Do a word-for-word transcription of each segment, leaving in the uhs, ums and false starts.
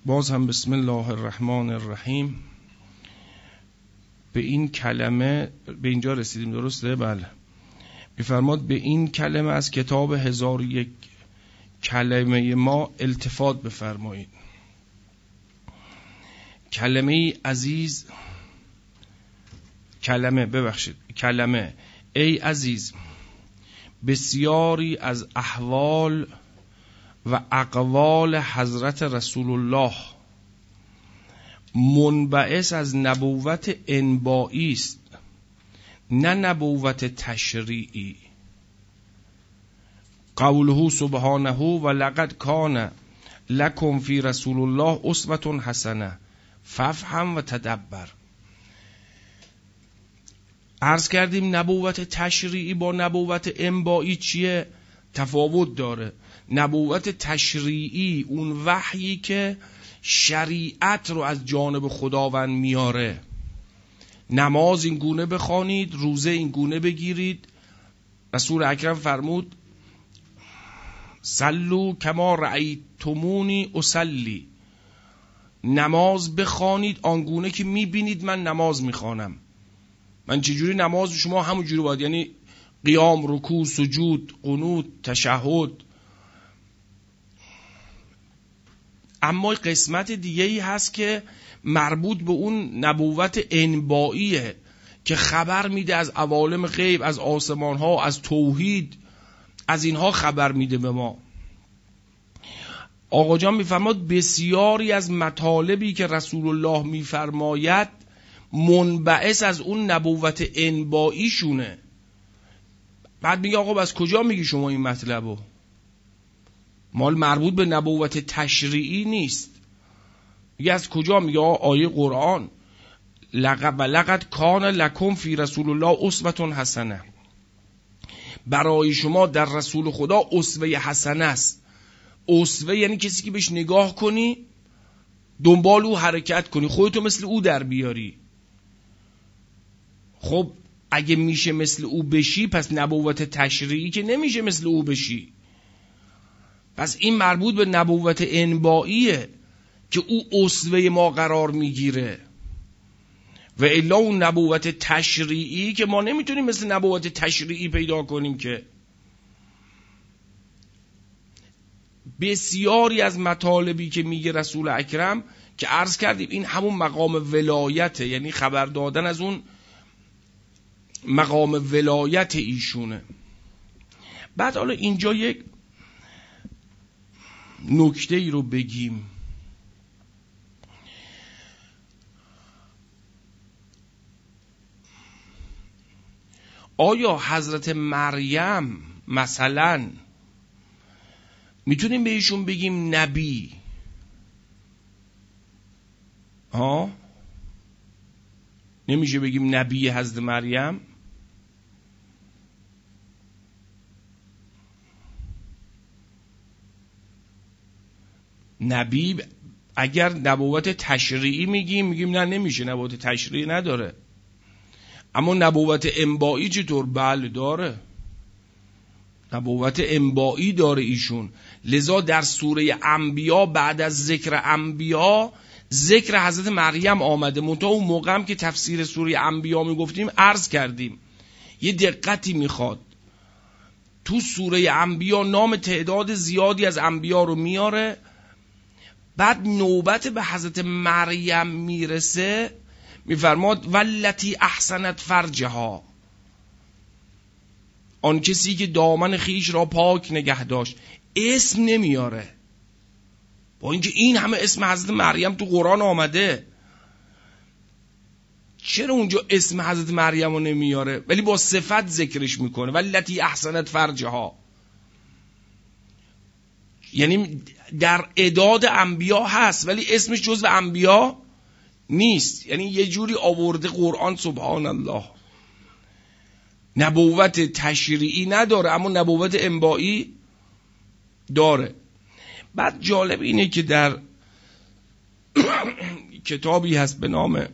باز هم بسم الله الرحمن الرحیم. به این کلمه به اینجا رسیدیم، درسته؟ بله. می‌فرماد به این کلمه از کتاب هزار و یک کلمه ما التفات بفرمایید. کلمه عزیز، کلمه ببخشید کلمه ای عزیز، بسیاری از احوال و اقوال حضرت رسول الله منبعث از نبوت انبائی است، نه نبوت تشریعی. قوله سبحانه و لقد کان لکم فی رسول الله اسوة حسنه فافهم و تدبر. عرض کردیم نبوت تشریعی با نبوت انبائی چیه؟ تفاوت داره. نبوت تشریعی اون وحیی که شریعت رو از جانب خداوند میاره. نماز این گونه بخوانید، روزه این گونه بگیرید. رسول اکرم فرمود صلوا کما رأیتمونی اصلی، نماز بخوانید آنگونه که میبینید من نماز میخوانم. من چجوری نماز شما همونجوری باید، یعنی قیام، رکوع، سجود، قنوت، تشهد. اما قسمت دیگه ای هست که مربوط به اون نبوت انبائیه که خبر میده از عوالم غیب، از آسمان ها، از توحید، از اینها خبر میده به ما. آقا جان میفرماد بسیاری از مطالبی که رسول الله میفرماید منبعث از اون نبوت انبائی شونه. بعد میگه آقا از کجا میگی شما این مطلبو؟ مال مربوط به نبوت تشریعی نیست. میگه از کجا؟ میگه آیه قرآن لقد لقد کان لکم فی رسول الله اسوة حسنه، برای شما در رسول خدا اسوه حسنه است. اسوه یعنی کسی که بهش نگاه کنی، دنبال او حرکت کنی، خودتو مثل او در بیاری. خب اگه میشه مثل او بشی، پس نبوت تشریعی که نمیشه مثل او بشی. پس این مربوط به نبوت انبائیه که او اسوه ما قرار میگیره، و الا اون نبوت تشریعی که ما نمیتونیم مثل نبوت تشریعی پیدا کنیم. که بسیاری از مطالبی که میگه رسول اکرم که عرض کردیم این همون مقام ولایته، یعنی خبر دادن از اون مقام ولایت ایشونه. بعد حالا اینجا یک نکته ای رو بگیم. آیا حضرت مریم مثلا میتونیم بهشون بگیم نبی؟ ها؟ نمیشه بگیم نبی حضرت مریم؟ نبی اگر نبوت تشریعی میگیم میگیم نه نمیشه، نبوت تشریعی نداره. اما نبوت انبائی چطور؟ بله داره، نبوت انبائی داره ایشون. لذا در سوره انبیا بعد از ذکر انبیا ذکر حضرت مریم آمده. منتها اون موقع هم که تفسیر سوره انبیا میگفتیم عرض کردیم یه دقتی میخواد. تو سوره انبیا نام تعداد زیادی از انبیا رو میاره، بعد نوبت به حضرت مریم میرسه میفرماد والتی احسنت فرجها، آن کسی که دامن خیش را پاک نگه داشت. اسم نمیاره، با اینکه این همه اسم حضرت مریم تو قرآن آمده. چرا اونجا اسم حضرت مریم رو نمیاره ولی با صفت ذکرش میکنه؟ والتی احسنت فرجها، یعنی در اعداد انبیا هست ولی اسمش جزو انبیا نیست. یعنی یه جوری آورده قرآن سبحان الله. نبوت تشریعی نداره اما نبوت انبائی داره. بعد جالب اینه که در کتابی هست به نام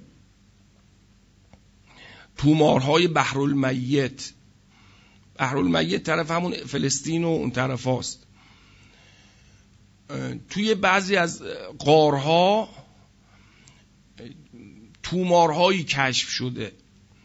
تومارهای بحرالمیت. بحرالمیت طرف همون فلسطین و اون طرف هاست. توی بعضی از غارها تومارهایی کشف شده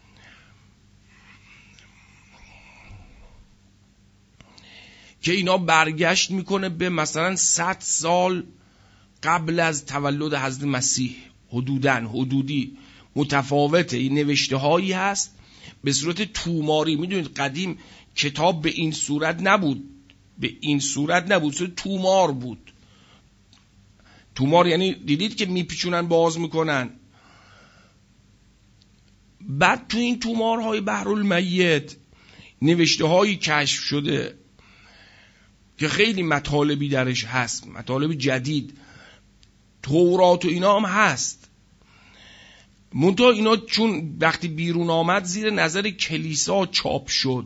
که اینا برگشت میکنه به مثلا صد سال قبل از تولد حضرت مسیح، حدوداً حدودی متفاوته. این نوشته هایی هست به صورت توماری. میدونید قدیم کتاب به این صورت نبود، به این صورت نبود، صورت تومار بود. تومار یعنی دیدید که میپیچونن باز میکنن. بعد تو این تومارهای بحرالمیت نوشته هایی کشف شده که خیلی مطالبی درش هست، مطالب جدید. تورات و اینا هم هست، منتها اینا چون وقتی بیرون آمد زیر نظر کلیسا چاپ شد،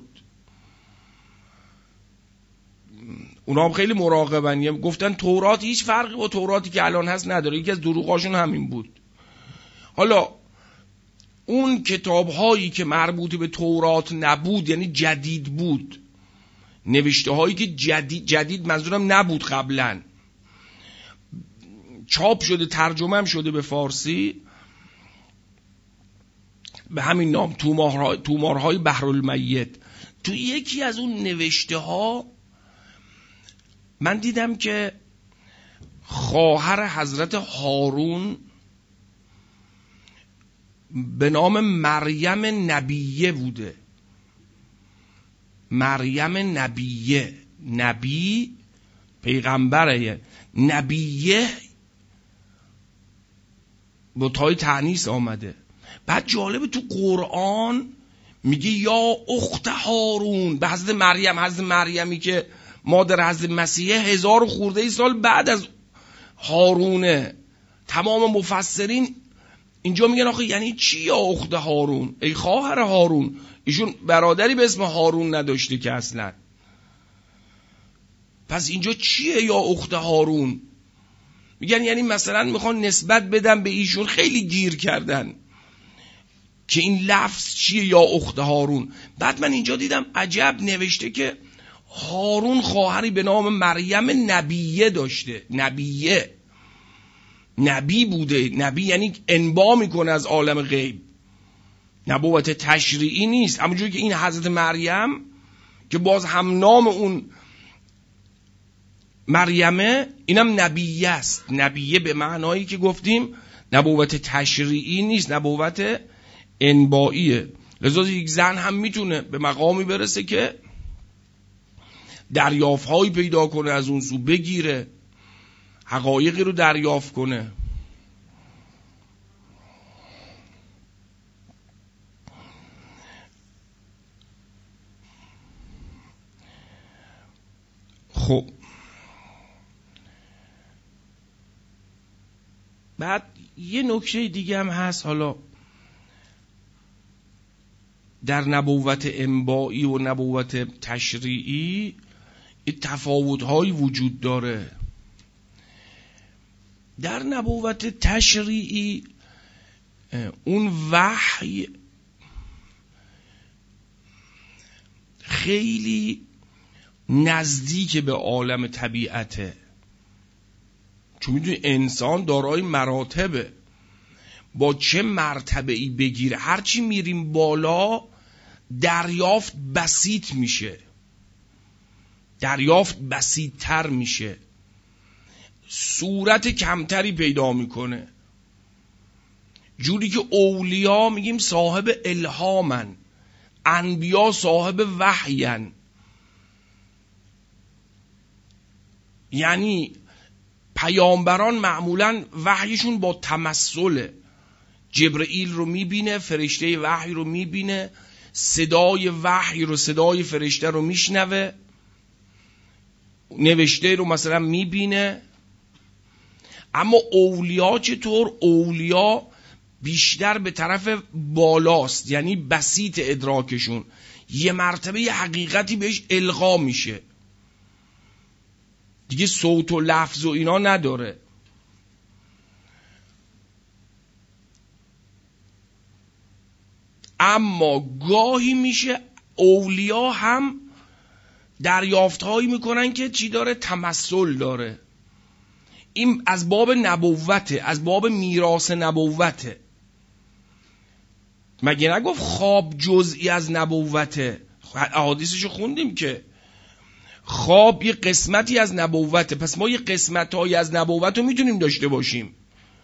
اونا هم خیلی مراقبن. گفتن تورات هیچ فرقی با توراتی که الان هست نداره. یکی از دروغاشون همین بود. حالا اون کتاب هایی که مربوط به تورات نبود، یعنی جدید بود، نوشته هایی که جدید جدید منظورم نبود قبلا، چاپ شده، ترجمه هم شده به فارسی به همین نام، تومارهای, تومارهای بحرالمیت. تو یکی از اون نوشته ها من دیدم که خواهر حضرت هارون به نام مریم نبیه بوده. مریم نبیه، نبی پیغمبره، نبیه با تای تأنیث آمده. بعد جالب تو قرآن میگه یا اخت هارون به حضرت مریم. حضرت مریمی که مادر حضرت مسیح هزار خورده ای سال بعد از هارونه. تمام مفسرین اینجا میگن آخه یعنی چی یا اخت هارون؟ ای خواهر هارون. ایشون برادری به اسم هارون نداشته که اصلا. پس اینجا چیه یا اخت هارون؟ میگن یعنی مثلا میخوان نسبت بدن به ایشون. خیلی گیر کردن که این لفظ چیه یا اخت هارون. بعد من اینجا دیدم عجب، نوشته که هارون خواهری به نام مریم نبیه داشته. نبیه، نبی بوده. نبی یعنی انبا میکنه از عالم غیب، نبوت تشریعی نیست. همونجوری که این حضرت مریم که باز هم نام اون مریمه، اینم نبیه است. نبیه به معنایی که گفتیم نبوت تشریعی نیست، نبوت انباییه. لذا یک زن هم میتونه به مقامی برسه که دریافت‌هایی پیدا کنه، از اون سو بگیره، حقایقی رو دریافت کنه. خب بعد یه نکته دیگه هم هست. حالا در نبوت انبایی و نبوت تشریعی تفاوت‌هایی وجود داره. در نبوت تشریعی اون وحی خیلی نزدیک به عالم طبیعته، چون میدونی انسان دارای مراتبه. با چه مرتبه‌ای بگیره، هرچی میریم بالا دریافت بسیط میشه، دریافت بسیط تر میشه، صورت کمتری پیدا میکنه. جوری که اولیا میگیم صاحب الهامن، انبیا صاحب وحین. یعنی پیامبران معمولاً وحیشون با تمثله. جبرئیل رو میبینه، فرشته وحی رو میبینه، صدای وحی رو، صدای فرشته رو میشنوه، نوشته رو مثلا میبینه. اما اولیا چطور؟ اولیا بیشتر به طرف بالاست، یعنی بسیط ادراکشون، یه مرتبه یه حقیقتی بهش القا میشه، دیگه صوت و لفظ و اینا نداره. اما گاهی میشه اولیا هم دریافت هایی میکنن که چی داره؟ تمثل داره. این از باب نبوته، از باب میراث نبوته. مگه نگفت خواب جزئی از نبوته؟ احادیثشو خوندیم که خواب یه قسمتی از نبوته. پس ما یه قسمتایی از نبوت رو میتونیم داشته باشیم.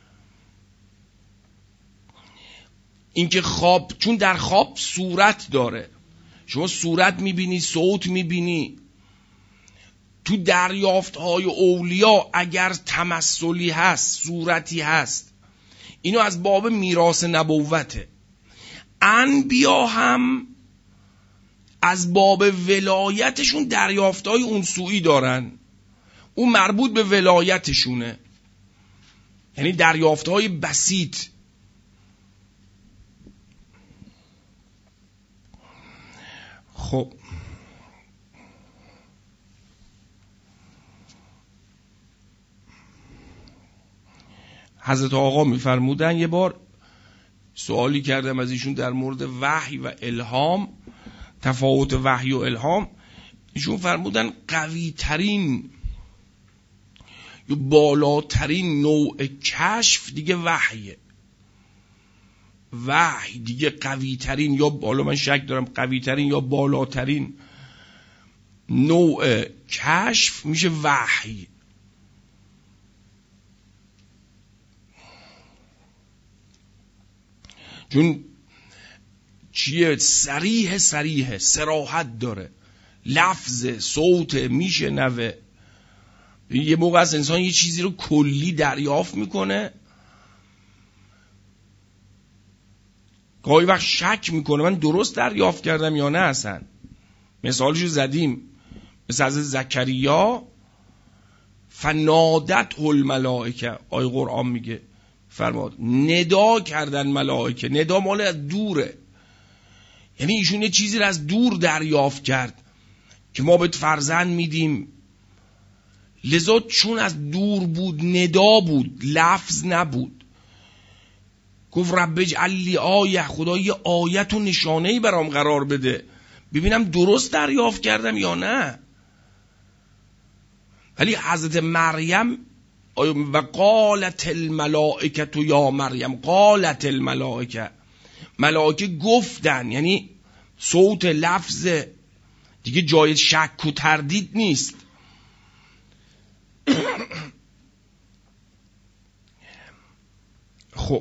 اینکه خواب، چون در خواب صورت داره، شما صورت میبینی، صوت میبینی. تو دریافت‌های اولیا اگر تمثلی هست، صورتی هست، اینو از باب میراث نبوته. انبیا هم از باب ولایتشون دریافت‌های اونسویی دارن، اون مربوط به ولایتشونه، یعنی دریافت‌های بسیط. خب حضرت آقا میفرمودن، یه بار سوالی کردم از ایشون در مورد وحی و الهام، تفاوت وحی و الهام. ایشون فرمودن قوی ترین یا بالاترین نوع کشف دیگه وحیه. وحی دیگه قوی ترین، یا بالا، من شک دارم قوی ترین یا بالاترین نوع کشف میشه وحی. چون چیه؟ صریح صریح صراحت داره، لفظ صوت میشه نوه. یه موقع از انسان یه چیزی رو کلی دریافت میکنه، گاهی وقت شک میکنه من درست دریافت کردم یا نه. اصلا مثالشو زدیم، مثل از زکریا فنادت الملائکه، آیه قرآن میگه، فرماد ندا کردن ملائکه. ندا مال از دوره، یعنی ایشون یه چیزی رو از دور دریافت کرد که ما بهت فرزند میدیم. لذا چون از دور بود، ندا بود، لفظ نبود. گفت رب اجعل لی آیه، خدا یه آیت و نشانه‌ای برام قرار بده ببینم درست دریافت کردم یا نه. ولی حضرت مریم و قالت الملائکه یا مریم، قالت الملائکه، ملائکه گفتن، یعنی صوت، لفظ دیگه جای شک و تردید نیست. خب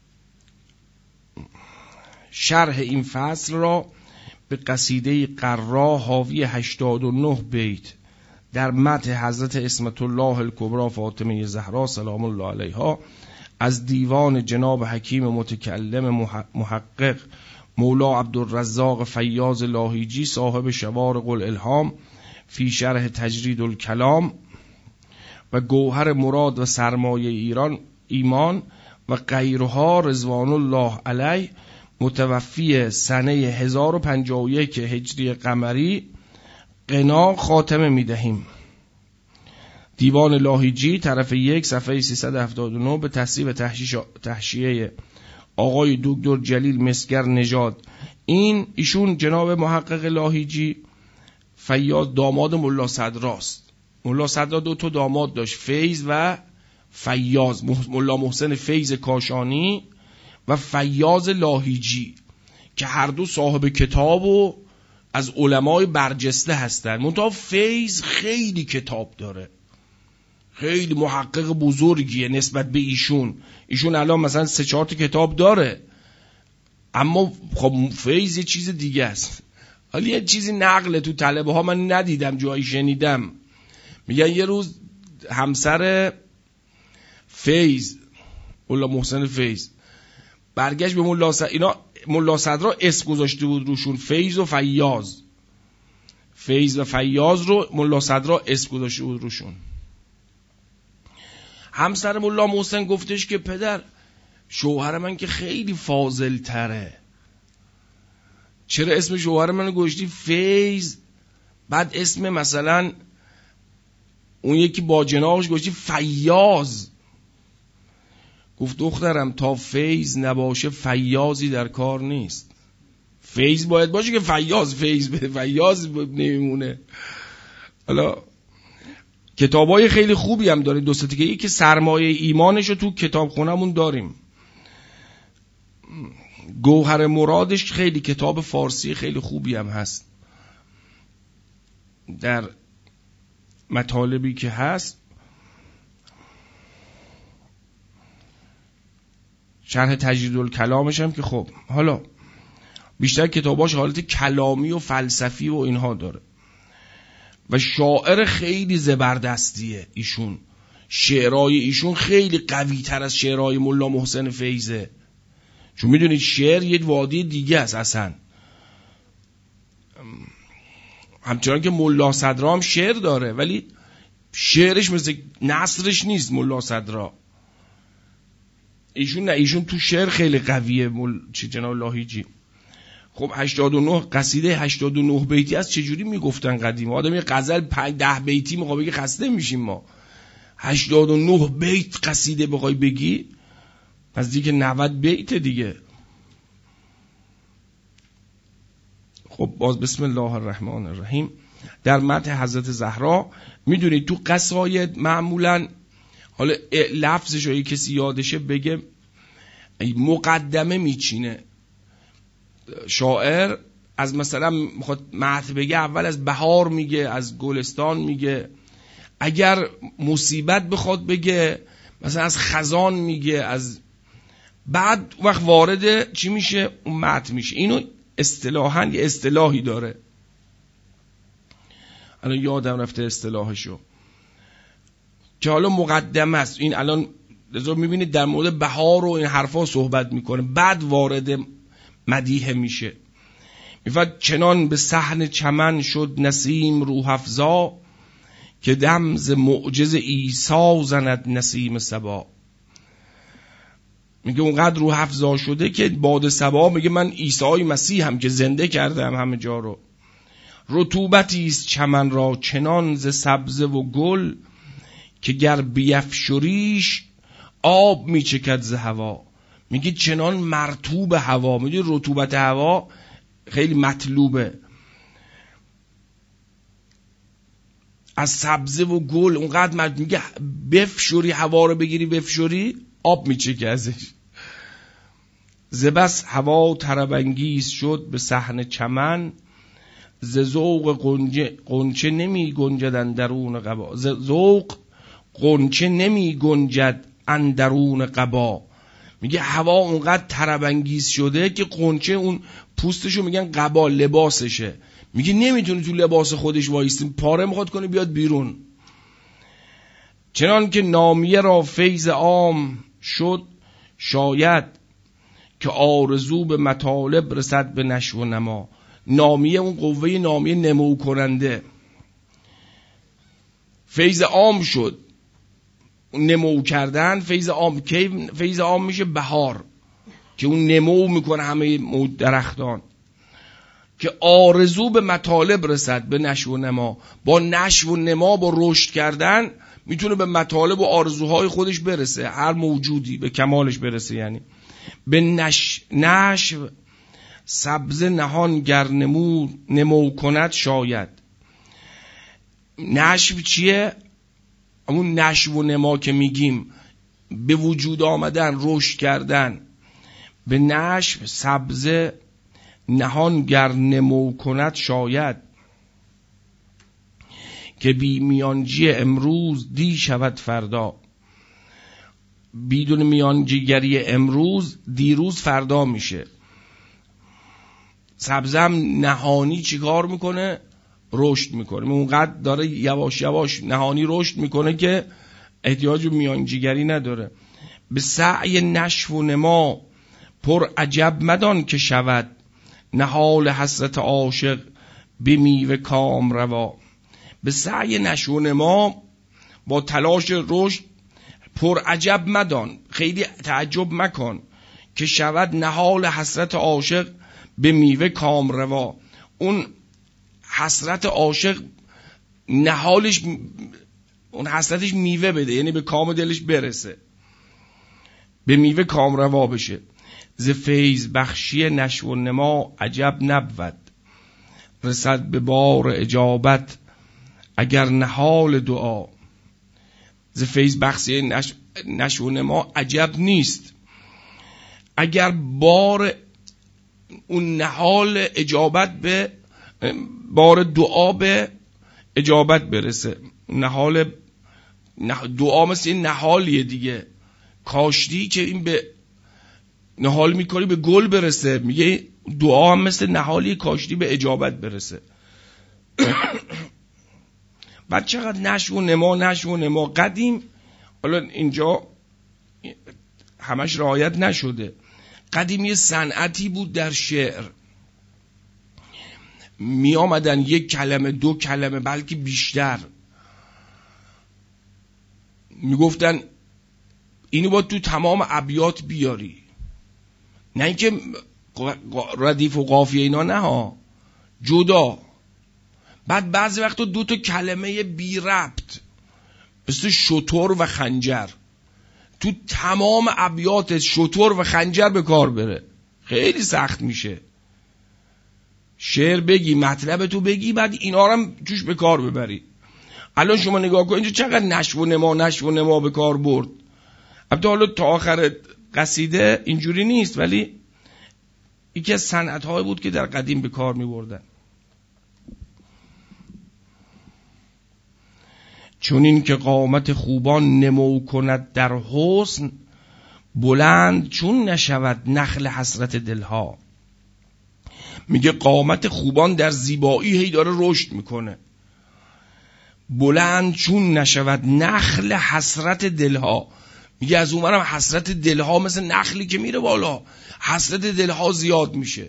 شرح این فصل را به قصیده قرا حاوی هشتاد و نه بیت در مدح حضرت اسمت الله الکبری فاطمه زهرا سلام الله علیها از دیوان جناب حکیم متکلم محقق مولا عبدالرزاق فیاض لاهیجی صاحب شوارق الالهام فی شرح تجرید الکلام و گوهر مراد و سرمایه ایران ایمان و غیرها رضوان الله علیه، متوفی سنه هزار و پنجاه و یک هجری قمری، قنا خاتمه میدهیم. دیوان لاهیجی طرف یک صفحه سیصد و هفتاد و نه به تصویب تحشیه آقای دکتر جلیل مسگر نژاد. این ایشون جناب محقق لاهیجی فیاض داماد ملا صدراست. ملا صدرا دو تا داماد داشت، فیض و فیاض، ملا محسن فیض کاشانی و فیاض لاهیجی که هر دو صاحب کتاب و از علمای برجسته هستن. منتها فیض خیلی کتاب داره، خیلی محقق بزرگیه نسبت به ایشون. ایشون الان مثلا سه چهار تا کتاب داره، اما خب فیض یه چیز دیگه است. حالا یه چیزی نقله تو طلبه ها من ندیدم، جایی شنیدم، میگن یه روز همسر فیض، ملا محسن فیض، برگشت به ملا صدرا، اینا ملا صدرا اسم گذاشته بود روشون، فیض و فیاض، فیض و فیاض رو ملا صدرا اسم گذاشته بود روشون. همسر ملا محسن گفتش که پدر، شوهر من که خیلی فاضل تره، چرا اسم شوهر من گذاشتی فیض، بعد اسم مثلا اون یکی با جناحش گذاشتی فیاض؟ گفت دخترم تا فیض نباشه فیاضی در کار نیست. فیض باید باشه که فیاض فیض به فیاض نمیمونه. حالا کتابای خیلی خوبی هم داره، دو سه تا که سرمایه ایمانش رو تو کتابخونه‌مون داریم. گوهر مرادش خیلی کتاب فارسی خیلی خوبی هم هست، در مطالبی که هست. شرح تجدیدالکلامش هم که خب حالا بیشتر کتاباش حالت کلامی و فلسفی و اینها داره و شاعر خیلی زبردستیه ایشون. شعرهای ایشون خیلی قوی تر از شعرهای ملا محسن فیضه، چون میدونید شعر یک وادی دیگه است اصلا. همچنان که ملا صدرا هم شعر داره ولی شعرش مثل نثرش نیست ملا صدرا. ایشون نه، ایشون تو شعر خیلی قویه. مل... چی جناب لاهیجی خب هشتاد و نه قصیده هشتاد و نه بیتی از چجوری میگفتن قدیم؟ آدم یه غزل پنج ده بیتی میخواد بگی خسته میشیم ما. هشتاد و نه بیت قصیده بخوای بگی نزدیک نود بیت دیگه. خب باز بسم الله الرحمن الرحیم. در مدح حضرت زهرا میدونید تو قصاید معمولا، حالا لفظش رو کسی یادشه بگه، مقدمه میچینه شاعر. از مثلا میخواد مدح بگه اول از بهار میگه، از گلستان میگه. اگر مصیبت بخواد بگه مثلا از خزان میگه، از بعد وقت وارد چی میشه؟ اون متن میشه. اینو اصطلاحاً یه اصطلاحی داره، الان یادم رفته اصطلاحشو، که حالا مقدمه است. این الان لذا میبینید در مورد بهار و این حرفا صحبت میکنه، بعد وارد مدیح میشه. میفرد چنان به صحن چمن شد نسیم روح افزا، که دم ز معجز عیسی زند نسیم صبا. میگه اونقدر روح افزا شده که باد صبا میگه من عیسی مسیح هم که زنده کردم همه جا رو. رطوبتی است چمن را چنان ز سبزه و گل، که گر بیفشریش آب میچکد ز هوا. میگه چنان مرطوب هوا، میگه رطوبت هوا خیلی مطلوبه. از سبزه و گل اونقدر مرد، میگه بفشوری هوا رو بگیری بفشوری آب میچکه ازش. ز بس هوا طرب‌انگیز شد به صحن چمن، ز ذوق غنچه نمی گنجد اندرون قبا. ز ذوق غنچه نمی گنجد اندرون قبا. میگه هوا اونقدر طرب‌انگیز شده که غنچه اون پوستشو میگن قبا، لباسشه. میگه نمیتونه تو لباس خودش وایستیم، پاره میخواد کنه بیاد بیرون. چنان که نامیه را فیض عام شد شاید، که آرزو به مطالب رسد به نشو و نما. نامیه اون قوه نامیه نمو کننده، فیض عام شد، نمو کردن. فیض عام کی فیض عام میشه؟ بهار، که اون نمو میکنه همه درختان. که آرزو به مطالب رسد به نشو و نما. با نشو و نما، با رشد کردن میتونه به مطالب و آرزوهای خودش برسه. هر موجودی به کمالش برسه. یعنی به نش نشو سبزه نهان گر نمو نمو کند شاید. نشو چیه؟ همون نشو و نما که میگیم، به وجود آمدن، رشد کردن. به نشو سبزه نهان گر نمو کند شاید، که بی میانجی امروز دی شود فردا. بدون میانجیگری امروز دیروز فردا میشه. سبزه هم نهانی چیکار میکنه؟ رشد میکنه. اونقدر داره یواش یواش نهانی رشد میکنه که احتیاج به میانجیگری نداره. به سعی نشو و نما پر عجب مدان که شود، نهال حسرت عاشق به میوه کام روا. به سعی نشو و نما، با تلاش رشد، پر عجب مدان، خیلی تعجب مکن، که شود نهال حسرت عاشق به میوه کام روا. اون حسرت عاشق نهالش، اون حسرتش میوه بده، یعنی به کام دلش برسه، به میوه کام روا بشه. ز فیض بخشی نشو و نما عجب نبود، رسد به بار اجابت اگر نهال دعا. ز فیض بخشی نش... نشو و نما عجب نیست. اگر بار اون نهال اجابت به بار دعا به اجابت برسه، نهال دعا مثل این نهالیه دیگه، کاشتی که این به نهال میکنی به گل برسه، میگه دعا هم مثل نهالی کاشتی به اجابت برسه. بعد چقدر نشو و نما نشو و نما قدیم، حالا اینجا همش رعایت نشده، قدیم یه صنعتی بود در شعر، می آمدن یک کلمه دو کلمه بلکه بیشتر می گفتن اینو باید تو تمام ابیات بیاری، نه اینکه ردیف و قافیه اینا، نه ها، جدا. بعد بعضی وقتا دو تا کلمه بی ربط مثل شتر و خنجر تو تمام ابیات شتر و خنجر به کار بره، خیلی سخت میشه. شعر بگی، مطلب تو بگی، بعد اینا رو هم توش به کار ببری. الان شما نگاه کن اینجا چقدر نشو و نما نشو و نما به کار برد. البته حالا تا آخر قصیده اینجوری نیست، ولی یکی از صنعت‌های بود که در قدیم به کار می‌بردن. چون این که قامت خوبان نمو کند در حسن، بلند چون نشود نخل حسرت دلها. میگه قامت خوبان در زیبایی هی داره رشد میکنه، بلند چون نشود نخل حسرت دلها. میگه از اونورم حسرت دلها مثل نخلی که میره بالا، حسرت دلها زیاد میشه.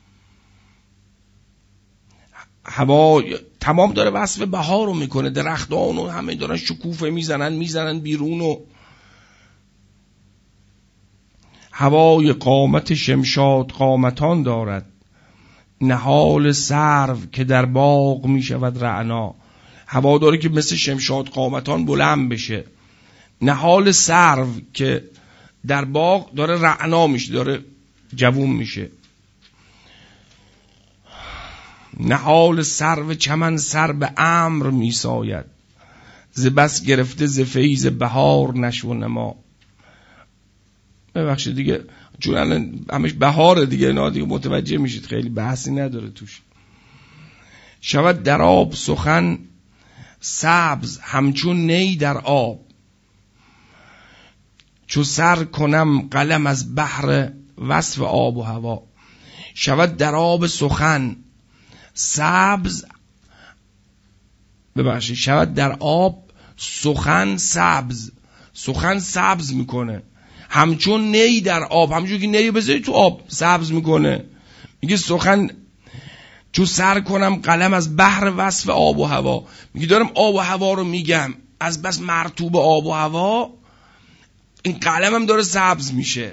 هوا تمام داره وصف بهار رو میکنه، درختان و همه دارن شکوفه میزنن میزنن بیرون و هوای قامت شمشاد قامتان دارد، نهال سرو که در باغ میشود رعنا. هوا داره که مثل شمشاد قامتان بلند بشه، نهال سرو که در باغ داره رعنا میشه، داره جوون میشه. نهال سرو چمن سر به امر میساید، ز بس گرفته ز فیض بهار نشو و نما. ببخشید دیگه چون الان همش بهاره دیگه، نه دیگه متوجه میشید خیلی بحثی نداره توش. شود در آب سخن سبز همچون نی در آب، چو سر کنم قلم از بحر وصف آب و هوا. شود در آب سخن سبز، ببخشید شود در آب سخن سبز، سخن سبز میکنه همچون نی در آب، همچون که نی بذاری تو آب سبز میکنه. میگه سخن چو سر کنم قلم از بحر وصف آب و هوا. میگه دارم آب و هوا رو میگم، از بس مرطوب آب و هوا این قلمم داره سبز میشه.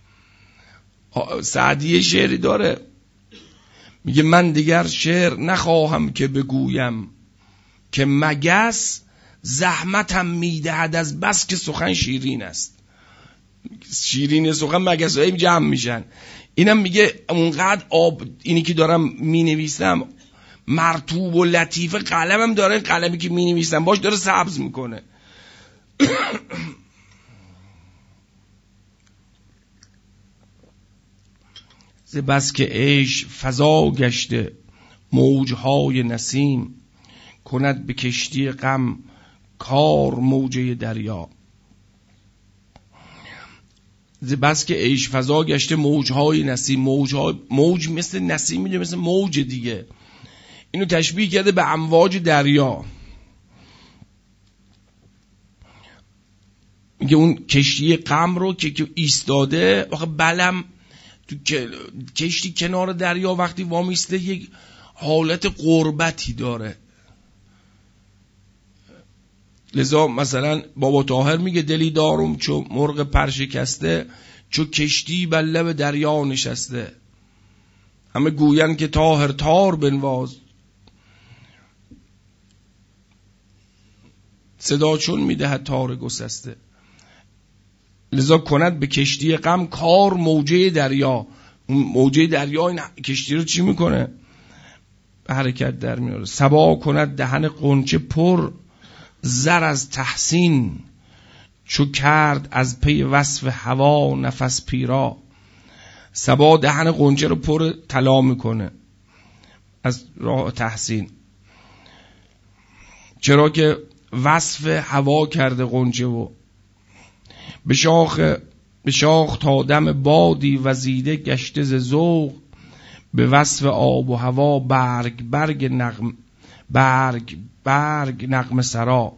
سعدی شعری داره میگه من دیگر شعر نخواهم که بگویم، که مگس زحمتم میدهد از بس که سخن شیرین است. شیرین سخن مگس هایی جمع میشن. اینم میگه اونقدر آب اینی که دارم مینویسم مرطوب و لطیفه، قلمم داره قلمی که مینویسم باش داره سبز میکنه. ز بس که عیش فضا گشته موجهای نسیم، کند به کشتی غم کار موجه دریا. ز بس که عیش فضا گشته موجهای نسیم، موجهای موج مثل نسیم میده، مثل موج دیگه. اینو تشبیه کرده به امواج دریا. میگه اون کشتی غم رو که ایستاده، آخه بلم تو کشتی کنار دریا وقتی وامیسته یک حالت غربتی داره. لذا مثلا بابا طاهر میگه دلی دارم چو مرغ پرشکسته، چو کشتی بر لب دریا نشسته. همه گوین که طاهر تار بنواز، صدا چون میدهد تار گسسته. لذا کند به کشتی غم کار موجه دریا. موجه دریا این کشتی رو چی میکنه؟ حرکت در میاره. صبا کند دهن قنچه پر، زر از تحسین چو کرد از پی وصف هوا نفس پیرا. صبا دهن غنچه رو پر طلا میکنه از راه تحسین، چرا که وصف هوا کرده غنچه و به شاخ به شاخ تا دم بادی وزیده گشته ز ذوق. به وصف آب و هوا برگ برگ نغم برگ برگ نغمه سرا.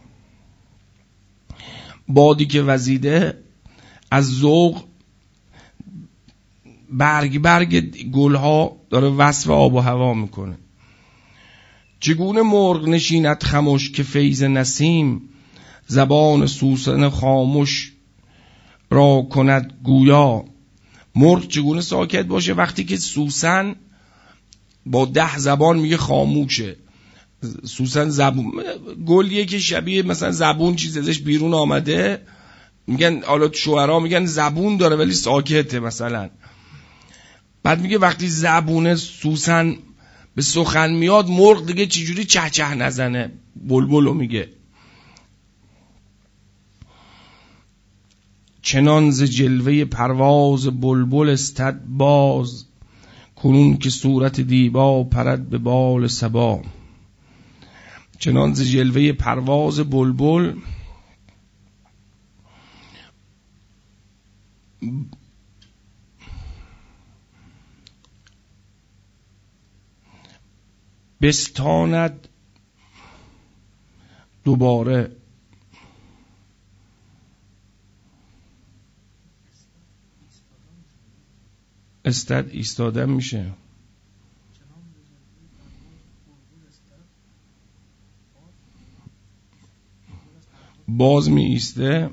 بادی که وزیده از ذوق برگ برگ گلها داره وصف آب و هوا میکنه. چگونه مرغ نشیند خموش که فیض نسیم، زبان سوسن خاموش را کند گویا. مرغ چگونه ساکت باشه وقتی که سوسن با ده زبان میگه خاموشه. سوسن زبون گلیه که شبیه مثلا زبون چیز ازش بیرون آمده، میگن حالا شعرا میگن زبون داره ولی ساکته مثلا. بعد میگه وقتی زبون سوسن به سخن میاد مرغ دیگه چجوری چه چه نزنه. بلبلو میگه چنان ز جلوه پرواز بلبل استد باز، کنون که صورت دیبا پرد به بال صبا. چنان ز جلوه پرواز بلبل بستاند دوباره. استد ایستادن میشه. باز می ایسته.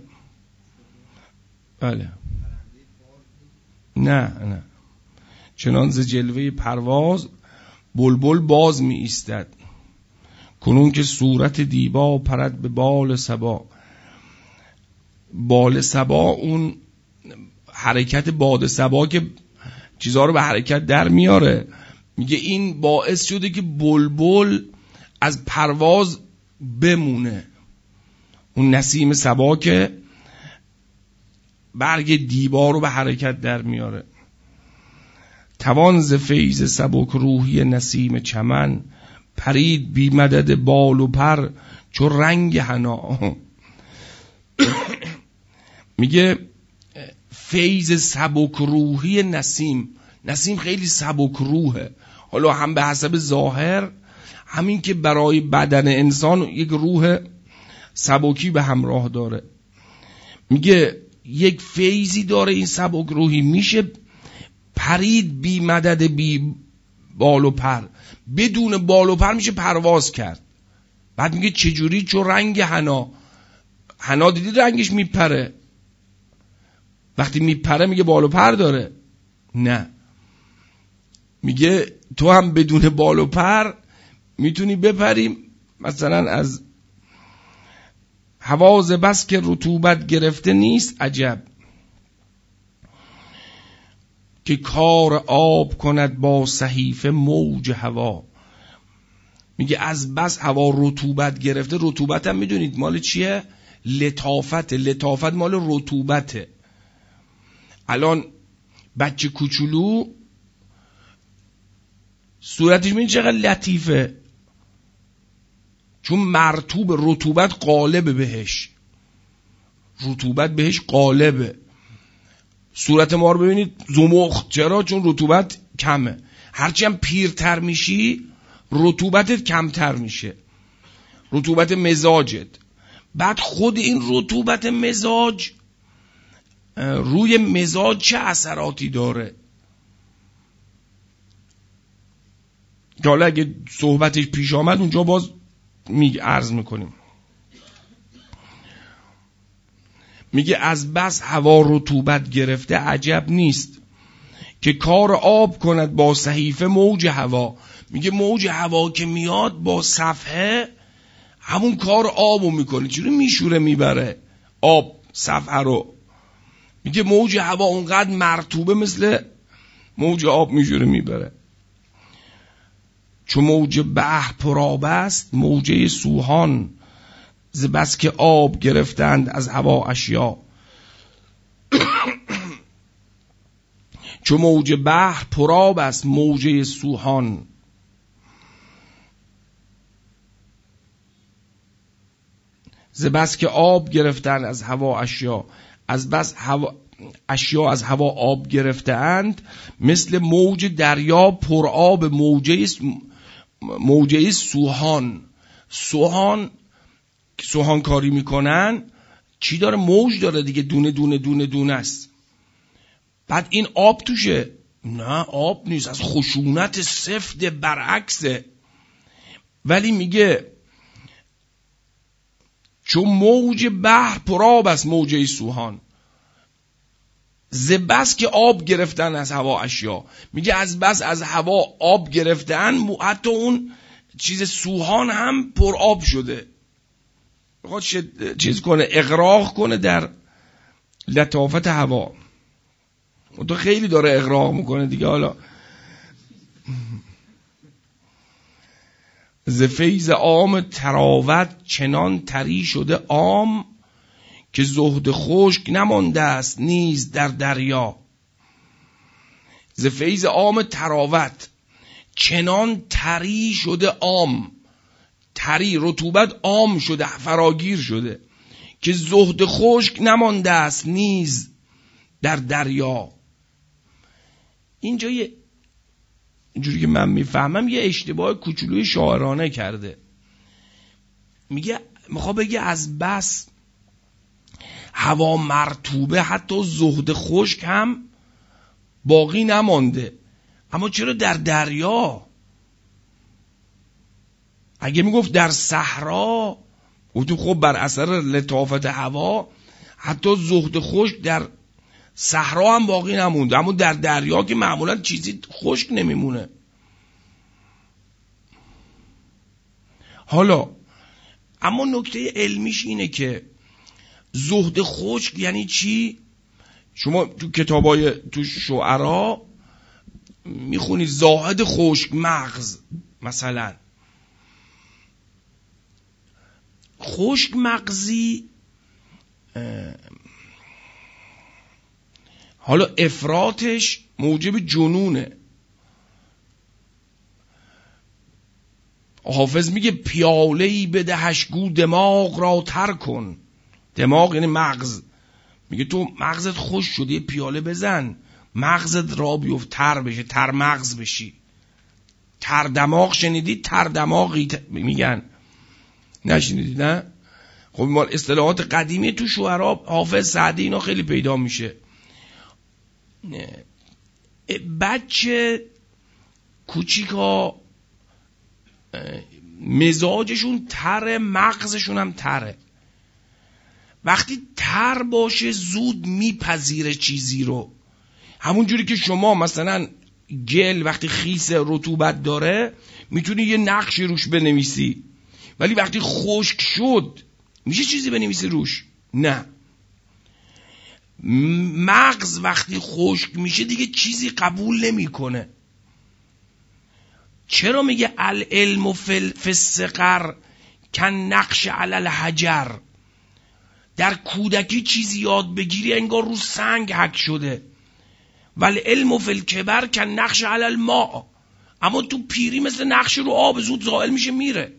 بله نه نه چنان ز جلوه پرواز بلبل باز می ایستد، کنون که صورت دیبا پرد به بال صبا. بال صبا اون حرکت باد صبا که چیزها رو به حرکت در میاره. میگه این باعث شده که بلبل از پرواز بمونه. اون نسیم صبا که برگ دیبا رو به حرکت در میاره. توان ز فیض سبک روحی نسیم چمن، پرید بی مدد بال و پر چو رنگ حنا. میگه فیض سبک روحی نسیم، نسیم خیلی سبک روحه. حالا هم به حسب ظاهر همین که برای بدن انسان یک روح سبکی به همراه داره. میگه یک فیضی داره این سبک روحی، میشه پرید بی مدد بی بال و پر، بدون بال و پر میشه پرواز کرد. بعد میگه چجوری؟ چون رنگ حنا، حنا دیدی رنگش میپره، وقتی میپره میگه بال و پر داره. نه، میگه تو هم بدون بال و پر میتونی بپری. مثلا از حواز بس که رطوبت گرفته نیست عجب، که کار آب کند با صحیفه موج هوا. میگه از بس هوا رطوبت گرفته. رطوبت هم میدونید مال چیه؟ لطافت. لطافت مال رطوبته. الان بچه کوچولو صورتش میدونی چقدر لطیفه، چون مرطوب، رطوبت غالبه بهش، رطوبت بهش غالبه. صورت ما رو ببینید زمخت. چرا؟ چون رطوبت کمه. هرچی هم پیرتر میشی رطوبتت کمتر میشه، رطوبت مزاجت. بعد خود این رطوبت مزاج روی مزاج چه اثراتی داره که حالا اگه صحبتش پیش آمد اونجا باز میگه عرض میکنیم. میگه از بس هوا رطوبت گرفته عجب نیست که کار آب کند با صحیفه موج هوا. میگه موج هوا که میاد با صفحه همون کار آبو میکنه. چجوری میشوره میبره آب صفحه رو. میگه موج هوا اونقدر مرطوبه مثل موج آب میشوره میبره. چون موج بحر پرآب است موجه سوهان، ز بس که آب گرفتند از هوا اشیا. چو موج بحر پرآب است موجه سوهان. ز بس که آب گرفتند از هوا اشیا. از بس هوا اشیا از هوا آب گرفتند، مثل موج دریا پرآب موجه موجه سوهان. سوهان سوهان کاری میکنن چی داره؟ موج داره دیگه، دونه دونه دونه دونه است. بعد این آب توشه؟ نه آب نیست، از خشونت سفت برعکسه. ولی میگه چون موج بحر پرآب است موجه سوهان. ز بس که آب گرفتن از هوا اشیا، میگه از بس از هوا آب گرفتن، حتی اون چیز سوهان هم پر آب شده. بخواد چیز کنه، اغراق کنه در لطافت هوا. اون تو خیلی داره اغراق میکنه دیگه. حالا ز فیض عام تراوت چنان تری شده عام، که زهد خشک نمانده است نیز در دریا. ز فیض عام تراوت چنان تری شده عام، تری رطوبت عام شده، فراگیر شده، که زهد خشک نمانده است نیز در دریا. اینجا یه اینجوری که من میفهمم یه اشتباه کوچولوی شاعرانه کرده. میگه میخواد بگه از بس هوا مرطوبه حتی زهد خشک هم باقی نمانده. اما چرا در دریا؟ اگه میگفت در صحرا، گفتم خب بر اثر لطافت هوا حتی زهد خشک در صحرا هم باقی نمونده، اما در دریا که معمولا چیزی خشک نمیمونه. حالا اما نکته علمیش اینه که زهد خشک یعنی چی؟ شما تو کتابای تو شعرا میخونی زاهد خشک مغز مثلا. خشک مغزی حالا افراطش موجب جنونه. حافظ میگه پیاله‌ای بدهش گو دماغ را تر کن. دماغ یعنی مغز. میگه تو مغزت خوش شده، یه پیاله بزن مغزت را بیفت، تر بشه، تر مغز بشی. تر دماغ شنیدی؟ تر دماغی ت... میگن نشنیدی؟ نه خب مال اصطلاحات قدیمی تو شعرها حافظ سعدی اینا خیلی پیدا میشه. بچه کوچیکا مزاجشون تره، مغزشون هم تره. وقتی تر باشه زود میپذیره چیزی رو. همون جوری که شما مثلا گل وقتی خیس رطوبت داره میتونی یه نقشی روش بنویسی، ولی وقتی خشک شد میشه چیزی بنویسی روش؟ نه. مغز وقتی خشک میشه دیگه چیزی قبول نمیکنه. چرا میگه العلم فی الصغر کن نقش علی الحجر؟ در کودکی چیزی یاد بگیری انگار رو سنگ حک شده. ولی علم فی الکبر کن نقش علی الماء، اما تو پیری مثل نقش رو آب، زود زائل میشه میره.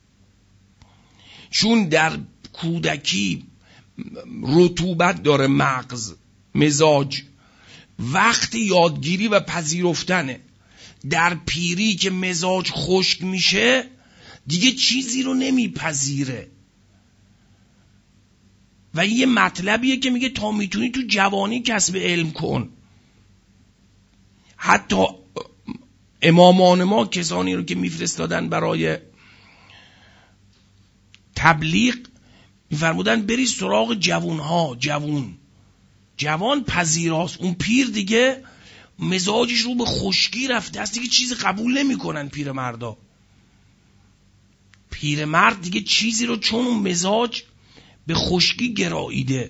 چون در کودکی رطوبت داره مغز، مزاج، وقتی یادگیری و پذیرفتنه. در پیری که مزاج خشک میشه دیگه چیزی رو نمیپذیره. و یه مطلبیه که میگه تا میتونی تو جوانی کسب علم کن. حتی امامان ما کسانی رو که میفرستادن برای تبلیغ میفرمودن بری سراغ جوانها. جوان جوان پذیراست، اون پیر دیگه مزاجش رو به خشکی رفته است، دیگه چیزی قبول نمی کنن پیر مردا. پیر مرد دیگه چیزی رو چون اون مزاج به خشکی گراییده.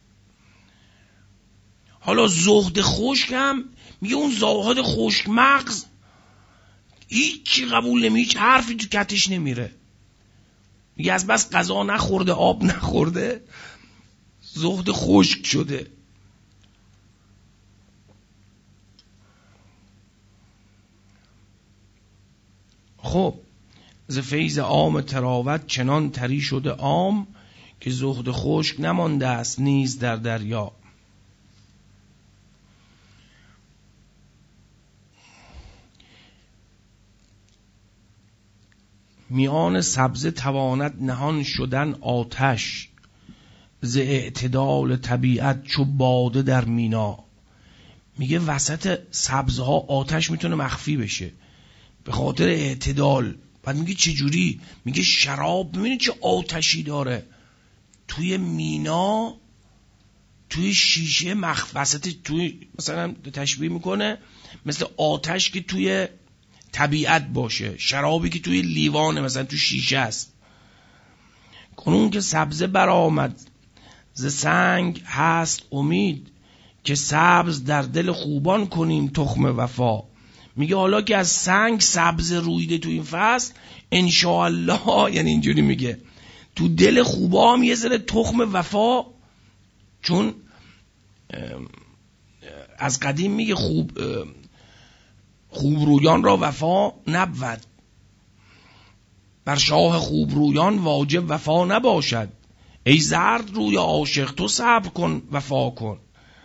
حالا زهد خشک هم میگه اون زاهد خشک مغز هیچی قبول نمی، هیچ حرفی تو کتش نمیره. میگه از بس غذا نخورده، آب نخورده، زهد خشک شده. خب ز فیض عام تراوت چنان تری شده عام، که زهد خشک نمانده است نیز در دریا. میان سبزه تواند نهان شدن آتش، ز اعتدال طبیعت چو باده در مینا. میگه وسط سبزها آتش میتونه مخفی بشه به خاطر اعتدال. بعد میگه چه جوری؟ میگه شراب ببینید چه آتشی داره توی مینا، توی شیشه مخفی وسط، توی مثلا تشبیه میکنه مثل آتش که توی طبیعت باشه، شرابی که توی لیوانه مثلا توی شیشه است. کنون که سبزه برآمد ز سنگ هست امید، که سبز در دل خوبان کنیم تخم وفا. میگه حالا که از سنگ سبز رویده تو این فصل، انشاءالله، یعنی اینجوری میگه تو دل خوبا هم یه ذره تخم وفا، چون از قدیم میگه خوب خوبرویان را وفا نبود، بر شاه خوبرویان واجب وفا نباشد. ای زرد روی عاشق تو صبر کن وفا کن.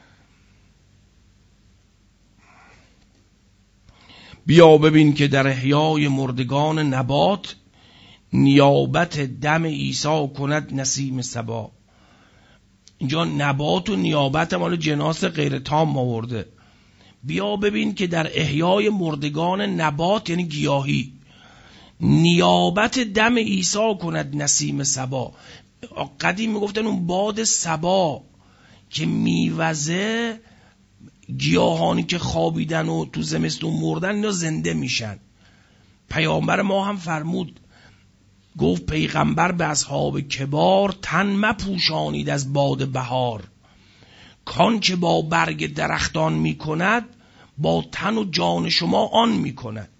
بیا ببین که در احیای مردگان نبات، نیابت دم عیسی کند نسیم صبا. اینجا نبات و نیابت مال جناس غیر تام آورده. بیا ببین که در احیای مردگان نبات یعنی گیاهی، نیابت دم عیسی کند نسیم صبا. قدیم میگفتن اون باد صبا که میوزه، گیاهانی که خوابیدن و تو زمستون مردن اینا زنده میشن. پیامبر ما هم فرمود، گفت پیغمبر به اصحاب کبار، تن مپوشانید از باد بهار. کان که با برگ درختان میکند، با تن و جان شما آن میکند.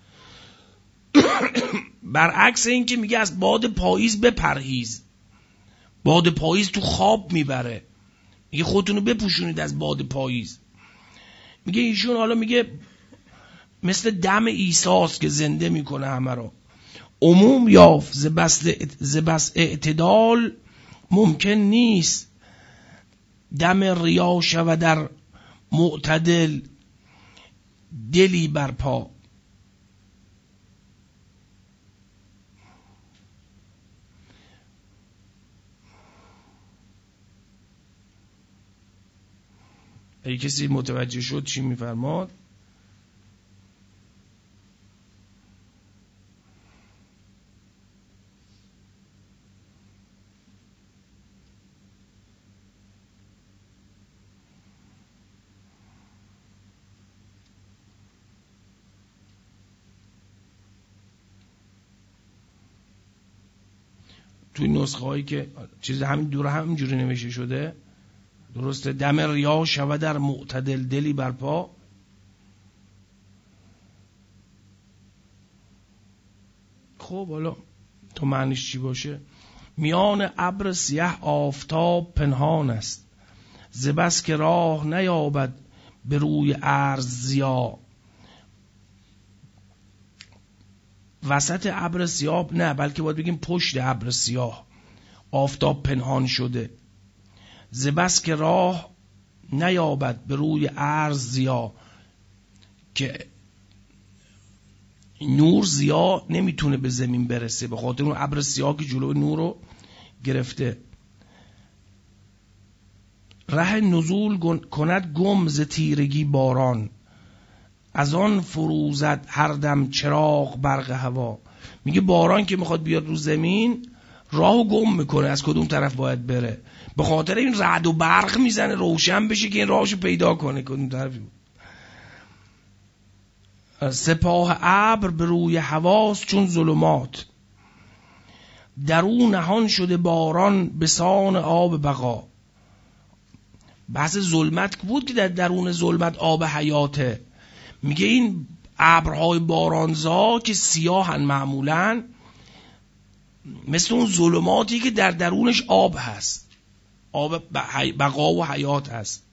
برعکس این که میگه از باد پاییز بپرهیز، باد پاییز تو خواب میبره، میگه خودتونو بپوشونید از باد پاییز. میگه ایشون حالا میگه مثل دم عیسی است که زنده میکنه همه رو. عموم یافت ز بس اعتدال ممکن نیست، دم ریا شود در معتدل دلی برپا. اگه کسی متوجه شد چی میفرماد؟ توی نسخه هایی که چیز همین دور همینجوری نوشته شده درسته، دم ریا شود در معتدل دلی برپا. خب حالا تو معنیش چی باشه؟ میان ابر سیاه آفتاب پنهان است، ز بس که راه نیابد به روی ارض ضیا. وسط ابر سیاه نه، بلکه باید بگیم پشت ابر سیاه آفتاب پنهان شده. ز بس که راه نیابد به روی ارض ضیا، که نور ضیا نمیتونه به زمین برسه به خاطر اون ابر سیاه که جلو نور رو گرفته. ره نزول کند گم ز تیرگی باران، از آن فروزد هر دم چراغ برق هوا. میگه باران که میخواد بیاد رو زمین راهو گم میکنه از کدوم طرف باید بره، به خاطر این رعد و برق میزنه روشن بشه که این راهشو پیدا کنه کدوم طرفی بود. سپاه ابر به روی هواست چون ظلمات، در او نهان شده باران به سان آب بقا. بحث ظلمت بود که در درون ظلمت آب حیاته. میگه این ابرهای بارانزا که سیاهن معمولاً، مثل اون ظلماتی که در درونش آب هست، آب بقا و حیات هست.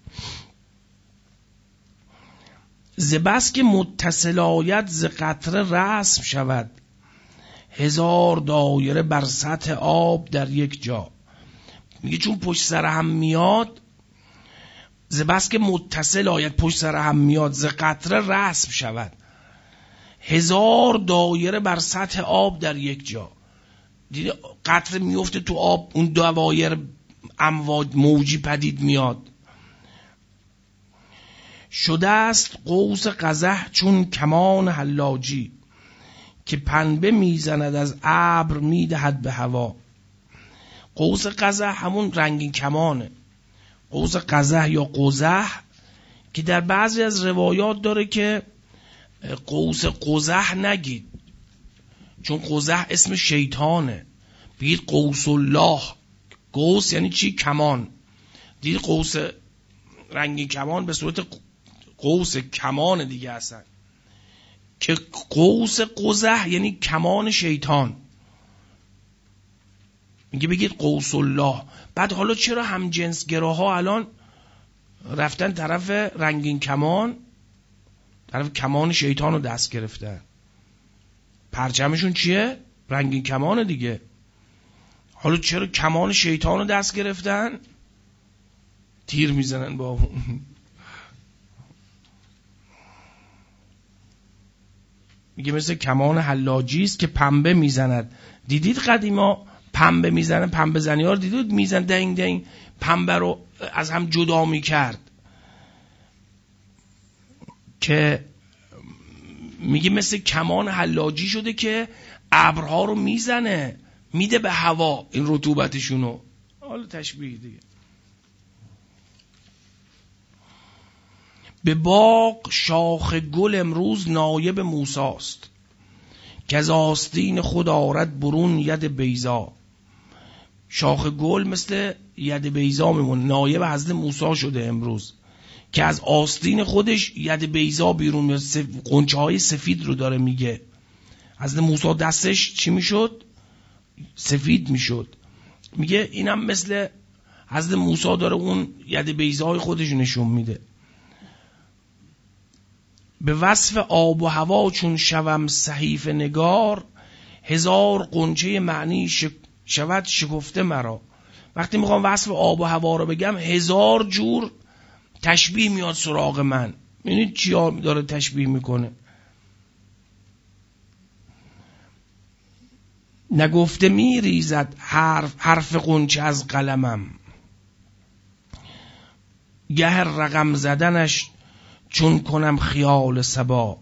ز بس که متصل آید ز قطره رسم شود، هزار دایره بر سطح آب در یک جا. میگه چون پشت سر هم میاد، ز بس که متصل آید پشت سر هم میاد، ز قطره رسم شود، هزار دایره بر سطح آب در یک جا. دیدی قطره میفته تو آب، اون دوایر امواج موجی پدید میاد. شده است قوس قزح چون کمان حلاجی، که پنبه میزند از ابر میدهد به هوا. قوس قزح همون رنگین کمانه. قوس قزح یا قزح که در بعضی از روایات داره که قوس قزح نگید، چون قزح اسم شیطانه، بگید قوس الله. قوس یعنی چی؟ کمان. دید قوس رنگین کمان به صورت قوس کمان دیگه هستن، که قوس قزح یعنی کمان شیطان. میگه بگید قوس الله. بعد حالا چرا هم جنس گراها الان رفتن طرف رنگین کمان، طرف کمان شیطان رو دست گرفتن؟ پرچمشون چیه؟ رنگین کمان دیگه. حالا چرا کمان شیطان رو دست گرفتن؟ تیر میزنن با اون. میگه مثل کمان حلاجی است که پنبه میزند. دیدید قدیما پنبه میزنن، پنبه زنی ها رو دیدید میزن دنگ دنگ پنبه رو از هم جدا میکرد، که میگه مثل کمان حلاجی شده که ابرها رو میزنه میده به هوا این رطوبتشونو. حالا تشبیه دیگه. به باغ شاخ گل امروز نایب موساست، که از آستین خود آرد برون ید بیضا. شاخ گل مثل ید بیضا میمونه، نایب حضرت موسی شده امروز، که از آستین خودش ید بیضا بیرون میاد. سف... قنچه های سفید رو داره میگه. حضرت موسی دستش چی میشد؟ سفید میشد. میگه اینم مثل حضرت موسی داره اون ید بیضای خودش نشون میده. به وصف آب و هوا چون شوم صحیفه نگار، هزار قنچه معنی ش... شود شکفته مرا. وقتی میخوام وصف آب و هوا رو بگم، هزار جور تشبیه میاد سراغ من. ببینید چیا داره تشبیه میکنه. نگفته میریزد حرف حرف قنچه از قلمم، گه رقم زدنش چون کنم خیال صبا.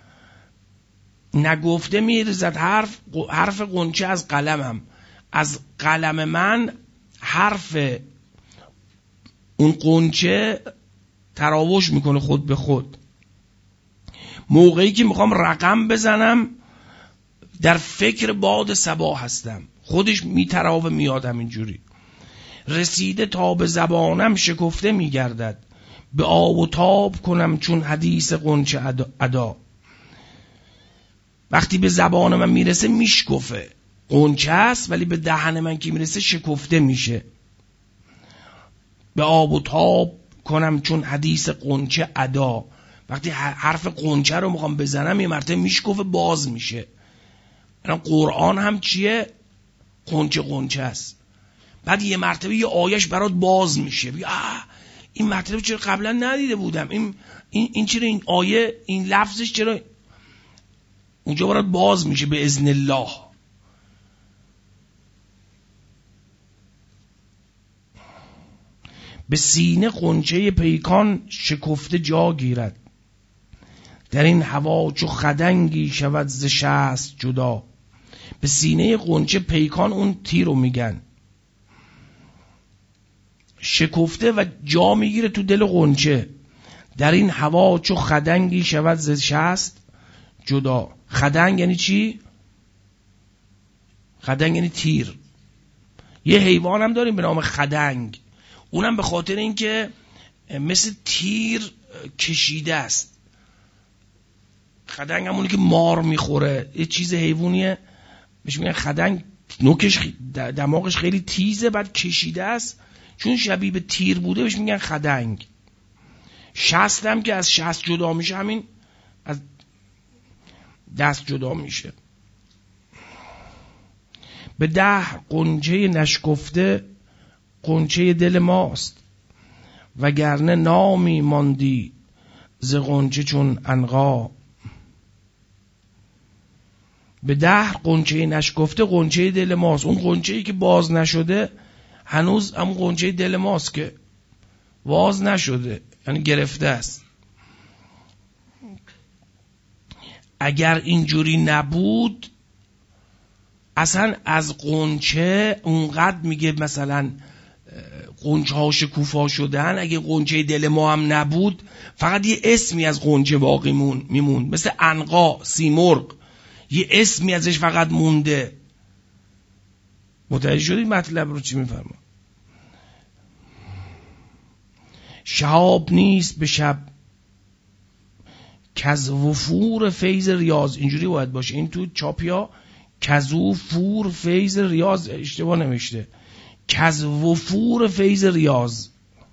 نگفته میریزد حرف حرف قنچه از قلمم، از قلم من حرف اون قنچه تراوش میکنه خود به خود. موقعی که میخوام رقم بزنم در فکر باد صبا هستم، خودش میتراوه میاد همینجوری. رسیده تا به زبانم شکفته میگردد، به آب و تاب کنم چون حدیث قنچه ادا. وقتی به زبان من میرسه میشکفه، قنچه است ولی به دهن من که میرسه شکفته میشه. به آب و تاب کنم چون حدیث قنچه ادا. وقتی حرف قنچه رو میخوام بزنم یه مرتبه میشکفه، باز میشه. قرآن هم چیه؟ قنچه قنچه است. بعد یه مرتبه یه آیش برات باز میشه، بگی آه این مطلب چرا قبلا ندیده بودم، این این این چرا این آیه این لفظش چرا اونجا برات باز میشه به اذن الله. به سینه قنچه پیکان شکفته جا گیرد، در این هوا چو خدنگی شود ز شست جدا. به سینه قنچه پیکان اون تیر رو میگن، شکفته و جا میگیره تو دل قنچه. در این هوا چو خدنگی شود ز شست جدا. خدنگ یعنی چی؟ خدنگ یعنی تیر. یه حیوان هم داریم به نام خدنگ، اونم به خاطر اینکه مثل تیر کشیده است. خدنگ همونی که مار میخوره، یه چیز حیوانیه بهش میگن خدنگ، نوکش دماغش خیلی تیزه، بعد کشیده است، چون شبیه به تیر بوده بهش میگن خدنگ. شست هم که از شست جدا میشه، همین از دست جدا میشه. به دهر غنچه نشکفته غنچه دل ماست، وگرنه نامی ماندی ز غنچه چون عنقا. به دهر غنچه نشکفته غنچه دل ماست، اون غنچه‌ای که باز نشده هنوز همون غنچه دل ماست که باز نشده، یعنی گرفته است. اگر اینجوری نبود اصلا از غنچه اونقدر میگه مثلا غنچه ها شکوفا شدن، اگه غنچه دل ما هم نبود فقط یه اسمی از غنچه باقی مون میمون، مثل عنقا، سیمرغ، یه اسمی ازش فقط مونده. متوجه شدید مطلب رو چی میفرما؟ شهاب نیست به شب کز وفور فیض ریاض، اینجوری باید باشه. این تو چاپیا کزو فور فیض ریاض اشتباه نمیشته، کز وفور فیض ریاض.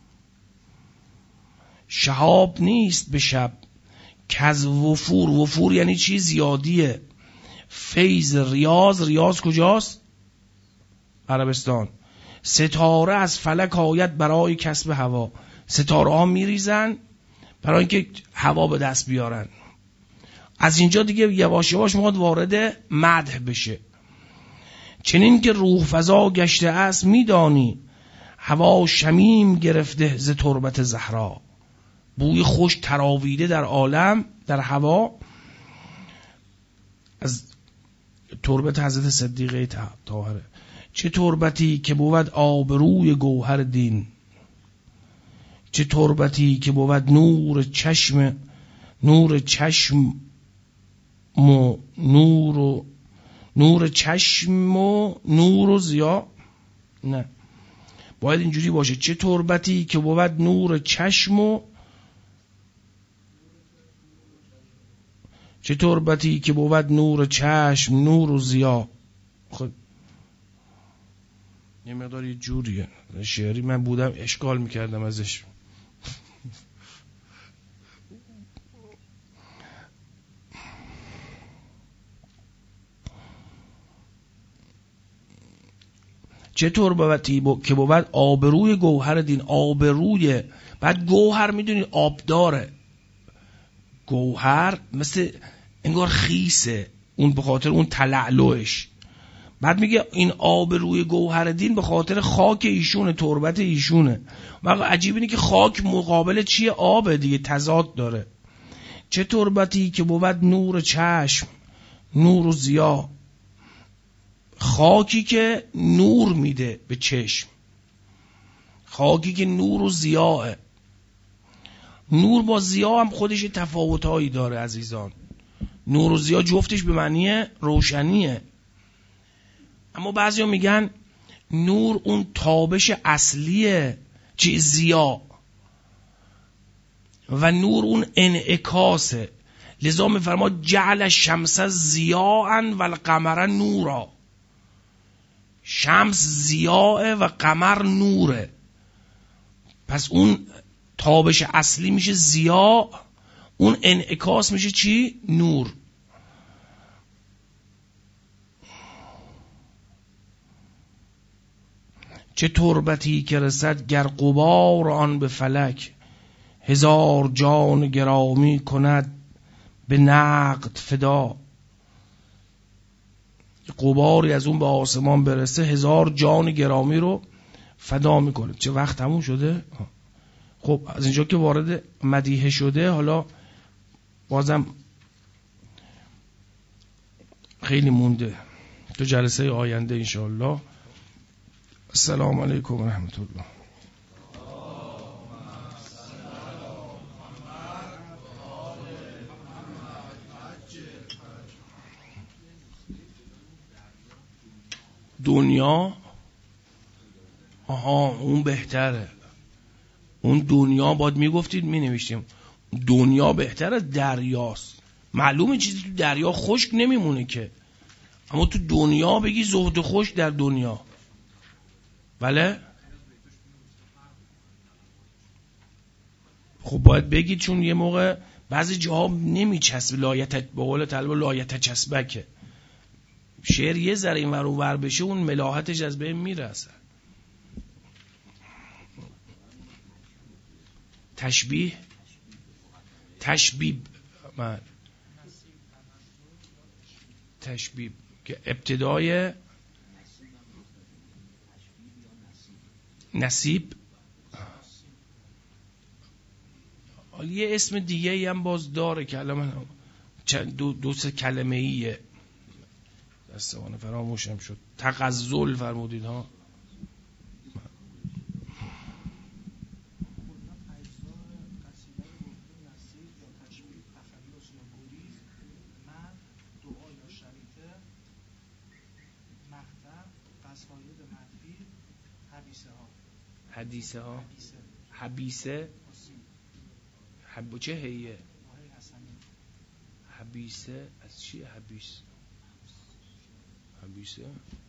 شهاب نیست به شب کز وفور، وفور یعنی چی؟ زیادیه. فیض ریاض، ریاض کجاست؟ عربستان. ستاره از فلک آید برای کسب هوا، ستاره ها میریزن برای اینکه هوا به دست بیارن. از اینجا دیگه یواش یواش میخواد وارد مدح بشه. چنین که روح فضا گشته است میدانی، هوا شمیم گرفته ز تربت زهرا. بوی خوش تراویده در عالم، در هوا، از تربت حضرت صدیقه طاهره. چه تربتی که بود آبروی گوهر دین، چه تربتی که بود نور چشم، نور چشم و نور و نور چشم و نور و ضیا. نه، باید اینجوری باشه. چه تربتی که بود نور چشم و چه تربتی که بود نور چشم، نور و ضیا. خب یه مقدار یه جوریه شعری، من بودم اشکال میکردم ازش. چه تربتی که بود آبروی گوهر دین، آبروی، بعد گوهر میدونی آب داره، گوهر مثل انگار خیسه، اون به خاطر اون تلعلوش. بعد میگه این آبروی گوهر دین به خاطر خاک ایشونه، تربت ایشونه. واقعا عجیب اینه که خاک مقابل چیه؟ آبه دیگه، تضاد داره. چه تربتی که بود نور چشم، نور و ضیا. خاکی که نور میده به چشم، خاکی که نور و ضیاه. نور با ضیا هم خودش تفاوتایی داره عزیزان. نور و ضیا جفتش به معنی روشنیه، اما بعضیا میگن نور اون تابش اصلیه، چی؟ ضیا. و نور اون انعکاسه. لذا میفرما جعل الشمس ضیاء و القمر نورا. شمس ضیاء و قمر نوره. پس اون تابش اصلی میشه ضیا، اون انعکاس میشه چی؟ نور. چه تربتی که رسد گر غبار آن به فلک، هزار جان گرامی کند به نقد فدا. غباری از اون به آسمان برسه هزار جان گرامی رو فدا میکنه. چه وقت تموم شده؟ خب از اینجا که وارد مدیحه شده، حالا بازم خیلی مونده تو جلسه آینده انشاءالله. السلام علیکم و رحمت الله. دنیا، آها اون بهتره. اون دنیا باید میگفتید می نوشتیم دنیا بهتر از دریاست. معلومه چیزی تو دریا خشک نمیمونه که، اما تو دنیا بگی زهد خوش در دنیا. بله خب باید بگید، چون یه موقع بعضی جاها نمیچسب، لایت به قول طلب لایت چسبکه، شعر یه ذره این ور و ور بشه اون ملاحتش از بین میره اصلا. تشبیه تشبیب من تشبیب که ابتدای نصیب، یه اسم دیگه ای هم باز داره که الان دو, دو سه کلمه ایه دستوانه فراموشم شد. تغزل فرمودید ها. حدیثه ها حبیسه حب چه هیه حبیسه از چیه حبیس حبیسه